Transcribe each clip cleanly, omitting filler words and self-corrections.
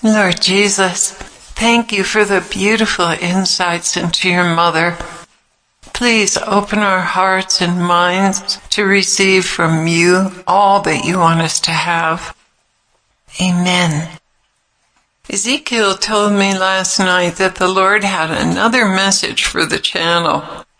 Lord Jesus, thank you for the beautiful insights into your mother. Please open our hearts and minds to receive from you all that you want us to have. Amen. Ezekiel told me last night that the Lord had another message for the channel.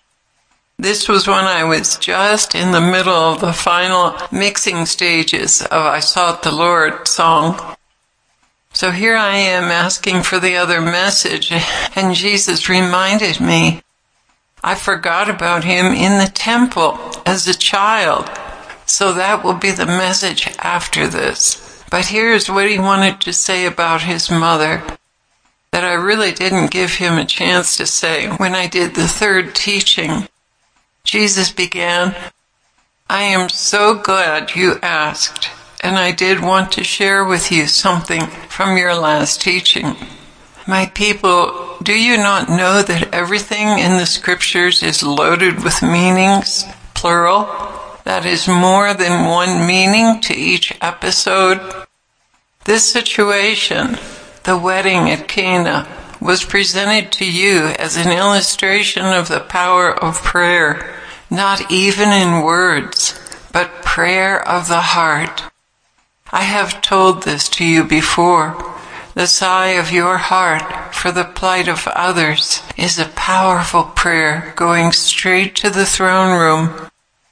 This was when I was just in the middle of the final mixing stages of I Sought the Lord song. So here I am asking for the other message, and Jesus reminded me. I forgot about him in the temple as a child, so that will be the message after this. But here's what he wanted to say about his mother that I really didn't give him a chance to say when I did the third teaching. Jesus began, I am so glad you asked, and I did want to share with you something from your last teaching. My people, do you not know that everything in the scriptures is loaded with meanings, plural? That is more than one meaning to each episode. This situation, the wedding at Cana, was presented to you as an illustration of the power of prayer, not even in words, but prayer of the heart. I have told this to you before. The sigh of your heart for the plight of others is a powerful prayer going straight to the throne room.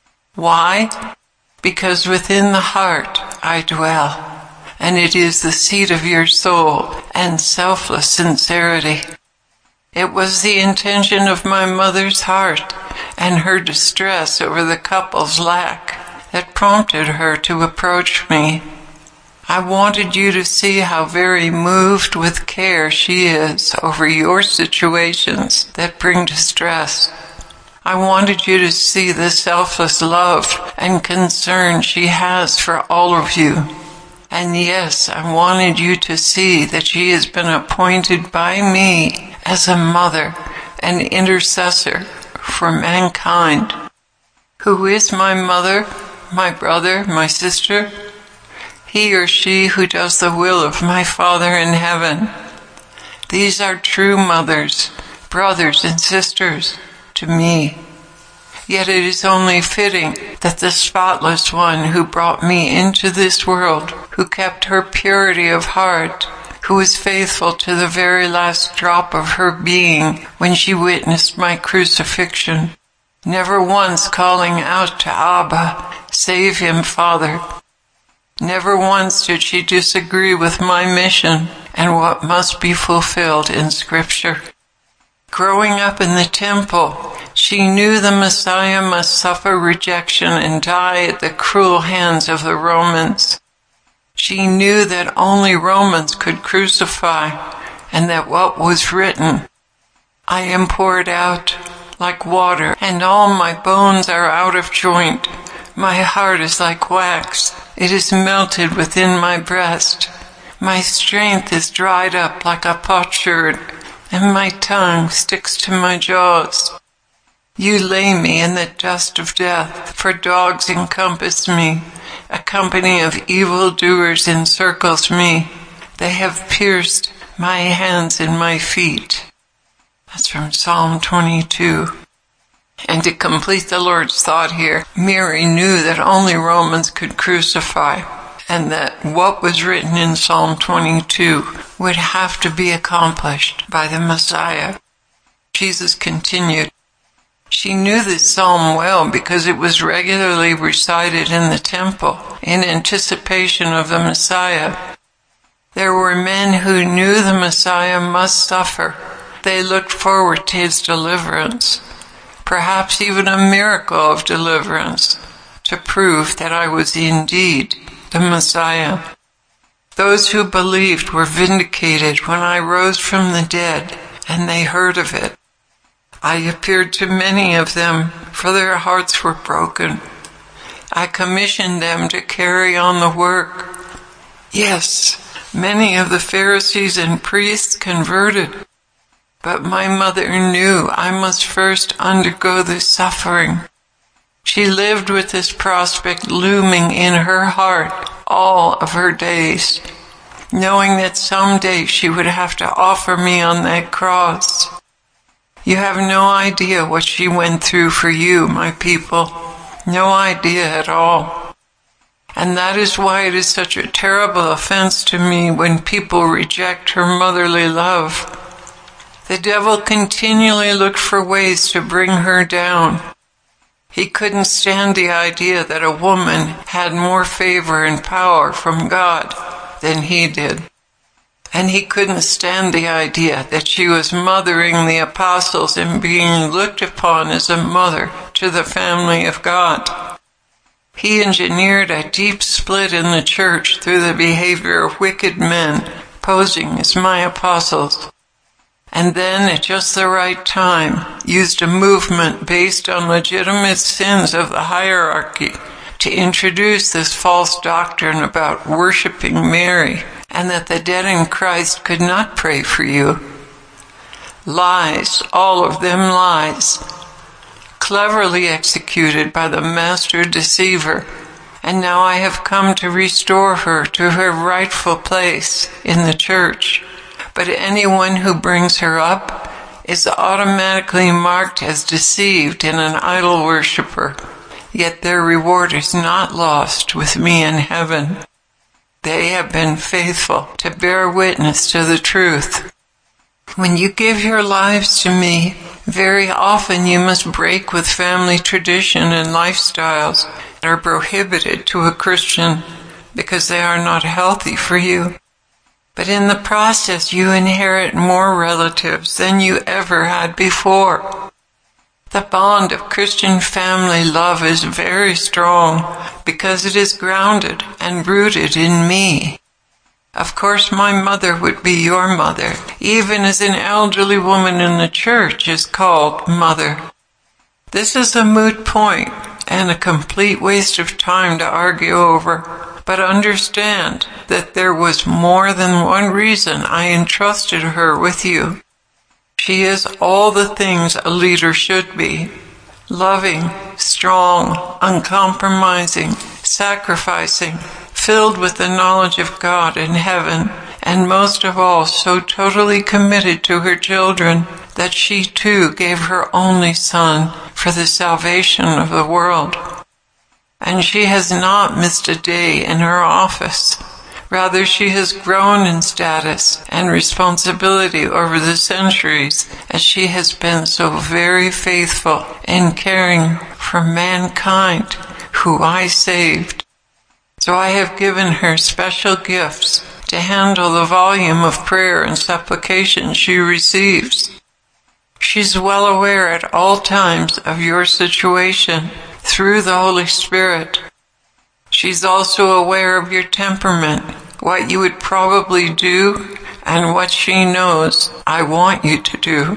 Why? Because within the heart I dwell, and it is the seat of your soul and selfless sincerity. It was the intention of my mother's heart and her distress over the couple's lack that prompted her to approach me. I wanted you to see how very moved with care she is over your situations that bring distress. I wanted you to see the selfless love and concern she has for all of you. And yes, I wanted you to see that she has been appointed by me as a mother and intercessor for mankind. Who is my mother, my brother, my sister? He or she who does the will of my Father in heaven. These are true mothers, brothers and sisters to me. Yet it is only fitting that the spotless one who brought me into this world, who kept her purity of heart, who was faithful to the very last drop of her being when she witnessed my crucifixion, never once calling out to Abba, save him, Father. Never once did she disagree with my mission and what must be fulfilled in Scripture. Growing up in the temple, she knew the Messiah must suffer rejection and die at the cruel hands of the Romans. She knew that only Romans could crucify, and that what was written, I am poured out like water, and all my bones are out of joint. My heart is like wax. It is melted within my breast. My strength is dried up like a potsherd, and my tongue sticks to my jaws. You lay me in the dust of death, for dogs encompass me. A company of evildoers encircles me. They have pierced my hands and my feet. That's from Psalm 22. And to complete the Lord's thought here, Mary knew that only Romans could crucify, and that what was written in Psalm 22 would have to be accomplished by the Messiah. Jesus continued. She knew this psalm well because it was regularly recited in the temple in anticipation of the Messiah. There were men who knew the Messiah must suffer. They looked forward to his deliverance. Perhaps even a miracle of deliverance, to prove that I was indeed the Messiah. Those who believed were vindicated when I rose from the dead, and they heard of it. I appeared to many of them, for their hearts were broken. I commissioned them to carry on the work. Yes, many of the Pharisees and priests converted. But my mother knew I must first undergo this suffering. She lived with this prospect looming in her heart all of her days. knowing that someday she would have to offer me on that cross. You have no idea what she went through for you, my people. No idea at all. And that is why it is such a terrible offense to me when people reject her motherly love. The devil continually looked for ways to bring her down. He couldn't stand the idea that a woman had more favor and power from God than he did. And he couldn't stand the idea that she was mothering the apostles and being looked upon as a mother to the family of God. He engineered a deep split in the church through the behavior of wicked men posing as my apostles. And then, at just the right time, used a movement based on legitimate sins of the hierarchy to introduce this false doctrine about worshiping Mary and that the dead in Christ could not pray for you. Lies, all of them lies, cleverly executed by the master deceiver, and now I have come to restore her to her rightful place in the church. But anyone who brings her up is automatically marked as deceived and an idol worshiper, yet their reward is not lost with me in heaven. They have been faithful to bear witness to the truth. When you give your lives to me, very often you must break with family tradition and lifestyles that are prohibited to a Christian because they are not healthy for you. But in the process, you inherit more relatives than you ever had before. The bond of Christian family love is very strong because it is grounded and rooted in me. Of course, my mother would be your mother, even as an elderly woman in the church is called mother. This is a moot point and a complete waste of time to argue over. But understand that there was more than one reason I entrusted her with you. She is all the things a leader should be: loving, strong, uncompromising, sacrificing, filled with the knowledge of God in heaven, and most of all, so totally committed to her children that she too gave her only son for the salvation of the world. And she has not missed a day in her office. Rather, she has grown in status and responsibility over the centuries as she has been so very faithful in caring for mankind who I saved. So I have given her special gifts to handle the volume of prayer and supplication she receives. She's well aware at all times of your situation through the Holy Spirit. She's also aware of your temperament, what you would probably do, and what she knows I want you to do.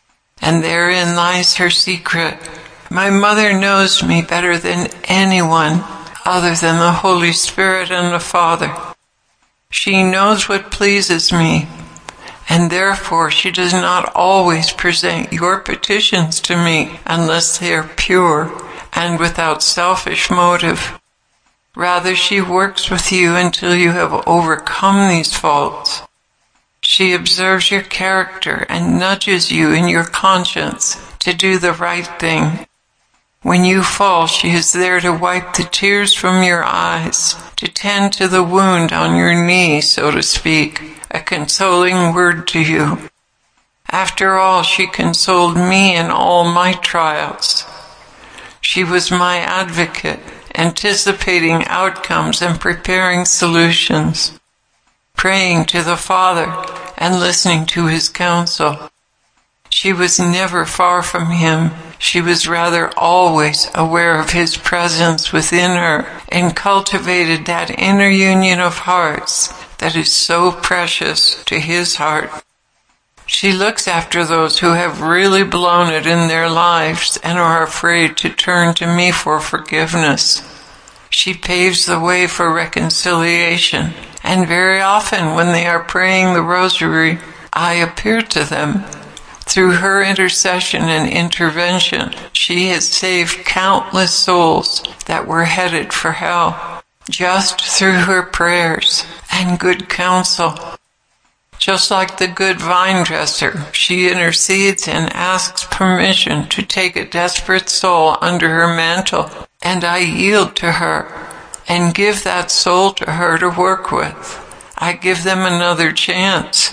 And therein lies her secret. My mother knows me better than anyone other than the Holy Spirit and the Father. She knows what pleases me, and therefore she does not always present your petitions to me unless they are pure and without selfish motive. Rather, she works with you until you have overcome these faults. She observes your character and nudges you in your conscience to do the right thing. When you fall, she is there to wipe the tears from your eyes, to tend to the wound on your knee, so to speak, a consoling word to you. After all, she consoled me in all my trials. She was my advocate, anticipating outcomes and preparing solutions, praying to the Father and listening to His counsel. She was never far from Him. She was rather always aware of His presence within her and cultivated that inner union of hearts that is so precious to His heart. She looks after those who have really blown it in their lives and are afraid to turn to me for forgiveness. She paves the way for reconciliation, and very often when they are praying the rosary, I appear to them. Through her intercession and intervention, she has saved countless souls that were headed for hell. just through her prayers and good counsel. Just like the good vine dresser, she intercedes and asks permission to take a desperate soul under her mantle, and I yield to her and give that soul to her to work with. I give them another chance.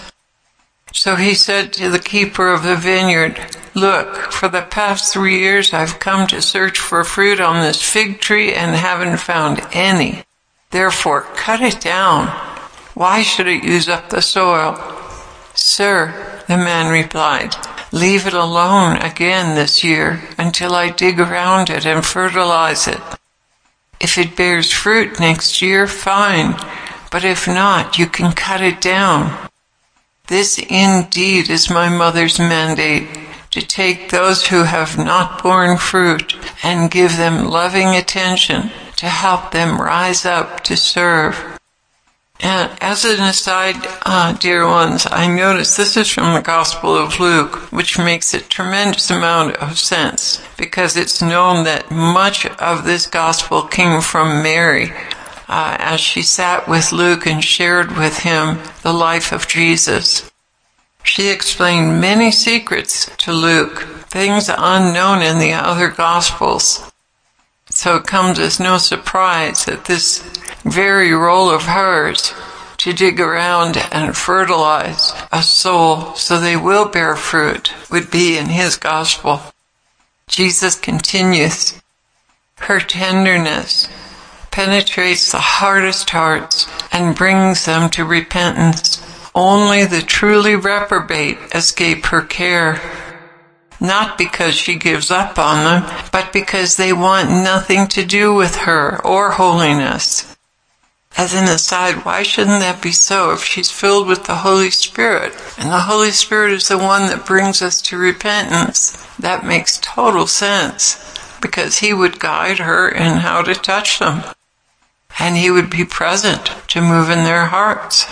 So he said to the keeper of the vineyard, "Look, for the past 3 years I've come to search for fruit on this fig tree and haven't found any. Therefore, cut it down. Why should it use up the soil?" "Sir," the man replied, "leave it alone again this year until I dig around it and fertilize it. If it bears fruit next year, fine, but if not, you can cut it down. This indeed is my mother's mandate, to take those who have not borne fruit and give them loving attention to help them rise up to serve." And as an aside, dear ones, I notice this is from the Gospel of Luke, which makes a tremendous amount of sense, because it's known that much of this Gospel came from Mary, as she sat with Luke and shared with him the life of Jesus. She explained many secrets to Luke, things unknown in the other Gospels. So it comes as no surprise that this very role of hers, to dig around and fertilize a soul so they will bear fruit, would be in his Gospel. Jesus continues, "Her tenderness penetrates the hardest hearts and brings them to repentance. Only the truly reprobate escape her care. Not because she gives up on them, but because they want nothing to do with her or holiness." As an aside, why shouldn't that be so if she's filled with the Holy Spirit? And the Holy Spirit is the one that brings us to repentance. That makes total sense, because he would guide her in how to touch them. And he would be present to move in their hearts.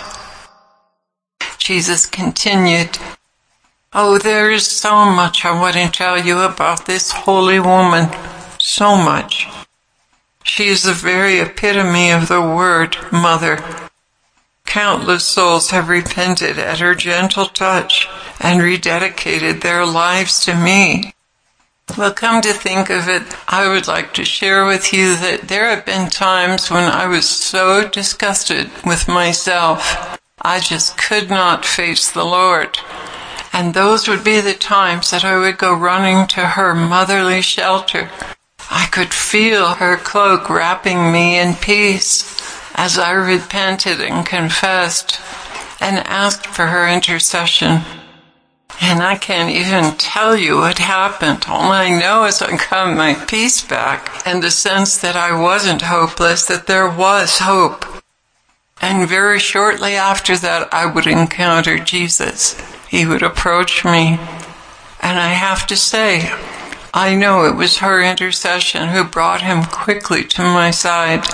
Jesus continued, "Oh, there is so much I want to tell you about this holy woman. So much. She is the very epitome of the word mother. Countless souls have repented at her gentle touch and rededicated their lives to me." Well, come to think of it, I would like to share with you that there have been times when I was so disgusted with myself, I just could not face the Lord. And those would be the times that I would go running to her motherly shelter. I could feel her cloak wrapping me in peace as I repented and confessed and asked for her intercession. And I can't even tell you what happened. All I know is I got my peace back and a sense that I wasn't hopeless, that there was hope. And very shortly after that, I would encounter Jesus. He would approach me. And I have to say, I know it was her intercession who brought him quickly to my side.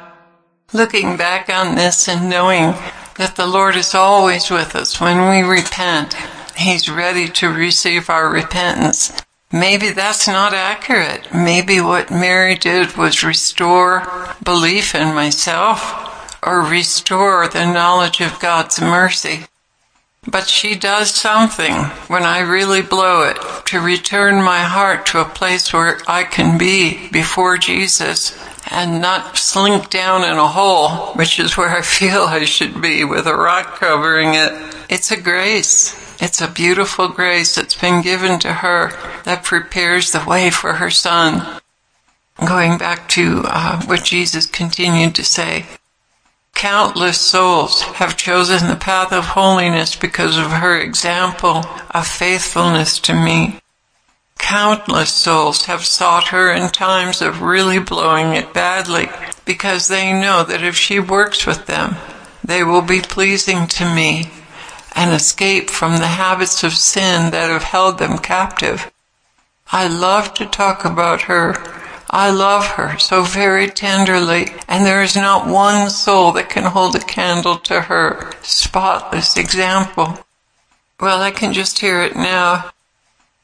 Looking back on this and knowing that the Lord is always with us when we repent, He's ready to receive our repentance. Maybe that's not accurate. Maybe what Mary did was restore belief in myself or restore the knowledge of God's mercy. But she does something when I really blow it to return my heart to a place where I can be before Jesus and not slink down in a hole, which is where I feel I should be with a rock covering it. It's a grace. It's a beautiful grace that's been given to her that prepares the way for her Son. Going back to what Jesus continued to say, countless souls have chosen the path of holiness because of her example of faithfulness to me. Countless souls have sought her in times of really blowing it badly because they know that if she works with them, they will be pleasing to me and escape from the habits of sin that have held them captive. I love to talk about her. I love her so very tenderly, and there is not one soul that can hold a candle to her spotless example. Well, I can just hear it now.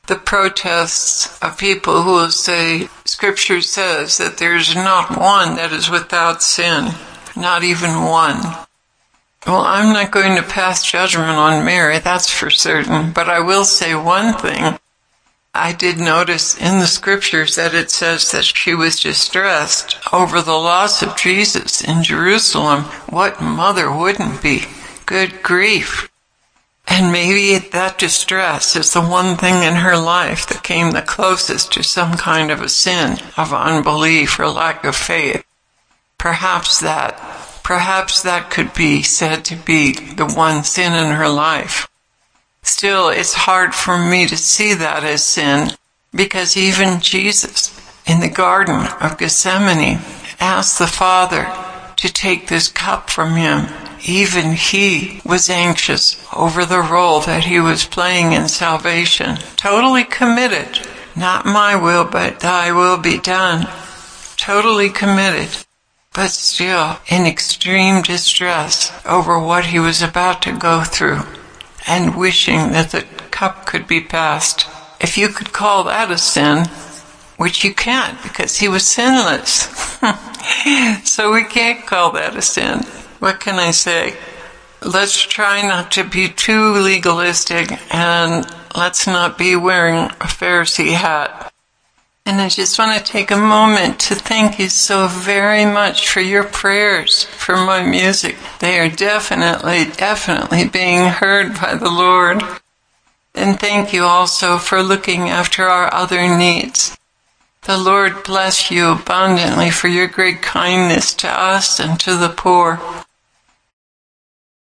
the protests of people who will say, Scripture says that there's not one that is without sin, not even one. Well, I'm not going to pass judgment on Mary, that's for certain, but I will say one thing. I did notice in the Scriptures that it says that she was distressed over the loss of Jesus in Jerusalem. What mother wouldn't be? Good grief. And maybe that distress is the one thing in her life that came the closest to some kind of a sin of unbelief or lack of faith. Perhaps that could be said to be the one sin in her life. Still, it's hard for me to see that as sin, because even Jesus in the Garden of Gethsemane asked the Father to take this cup from him. Even he was anxious over the role that he was playing in salvation. Totally committed. Not my will, but thy will be done. Totally committed. But still in extreme distress over what he was about to go through and wishing that the cup could be passed. If you could call that a sin, which you can't because he was sinless. So we can't call that a sin. What can I say? Let's try not to be too legalistic, and let's not be wearing a Pharisee hat. And I just want to take a moment to thank you so very much for your prayers for my music. They are definitely being heard by the Lord. And thank you also for looking after our other needs. The Lord bless you abundantly for your great kindness to us and to the poor.